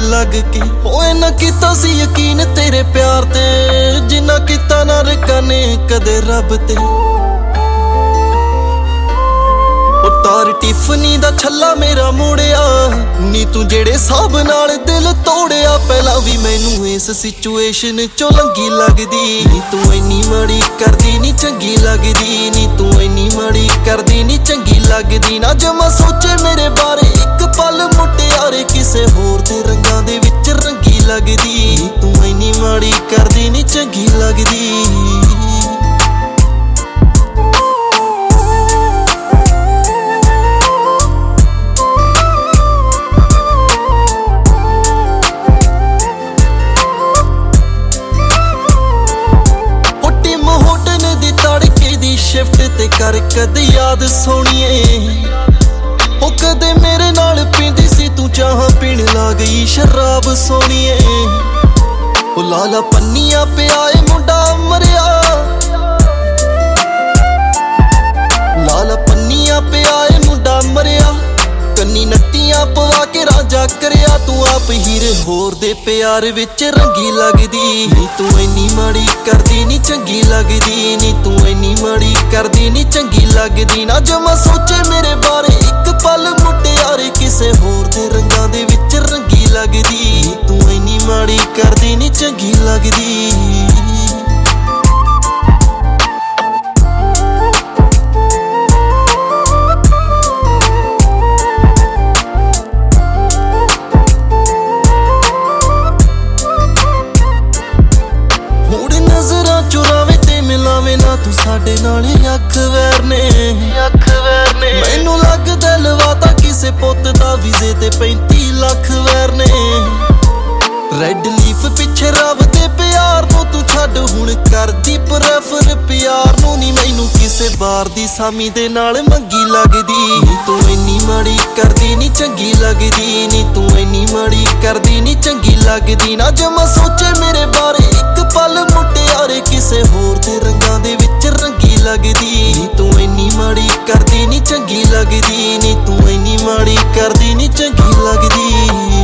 लग के ओए ना कीता सी यकीन तेरे प्यार ते जिन्ना कीता ना रकाने कदे रब ते तार टिफनी दा छल्ला मेरा मोड़िया नी तू जेड़े साहब नाल दिल तोड़िया पहला भी मैनू इस सिचुएशन चो लंगी लगदी नी तू इन्नी माड़ी करदी नी चंगी लगदी नी तू इन्नी माड़ी करदी नी चंगी लगदी ना जमा सोचे मेरे बारे एक पल मुटियारे किसे होर दे रंगां दे विच रंगी लगदी नी तू इन्नी माड़ी करदी नी चंगी लगदी शिफ्ट ते कर कदे याद सोनिए ओ कदे मेरे नाल पींदी सी तू चाह पीण ला गई शराब सोनिए ओ लाला पन्निया पियाए मुंडा मरिया लाला पन्निया पियाए मुंडा मरिया कन्नी नत्तियां पवा के राजा करया तू आप हीर होर दे प्यार विच रंगी लगदी नी तू इन्नी माड़ी करदी नी चंगी लगदी नी तू इन्नी माड़ी करदी नी चंगी लगदी ना जमा सोचे मेरे बारे एक पल मुटियारे किसे होर दे रंगां दे विच रंगी लगदी नी तू इन्नी माड़ी करदी नी चंगी लगदी चुरावे ते मिलावे ना तू साडे नाल अख वैर ने मैनू लगदा लवाता किसे पुत दा वीजे ते 35 लाख वैर ने रेड लीफ पिछे रब दे प्यार नू तू छड्ड हुण करदी प्रेफर प्यार नू नी मैनू किसे बार दी सामी दे नाल मंगी लगदी नी तू इन्नी माड़ी करदी नी चंगी लगदी नी तू इन्नी माड़ी करदी नी चंगी लगदी ना जमा सोचे मेरे बारे एक पल मुटियारे किसे होर दे रंगां दे विच रंगी लगदी नी तू इन्नी माड़ी करदी नी चंगी लगदी नी तू इन्नी माड़ी करदी नी चंगी लगदी।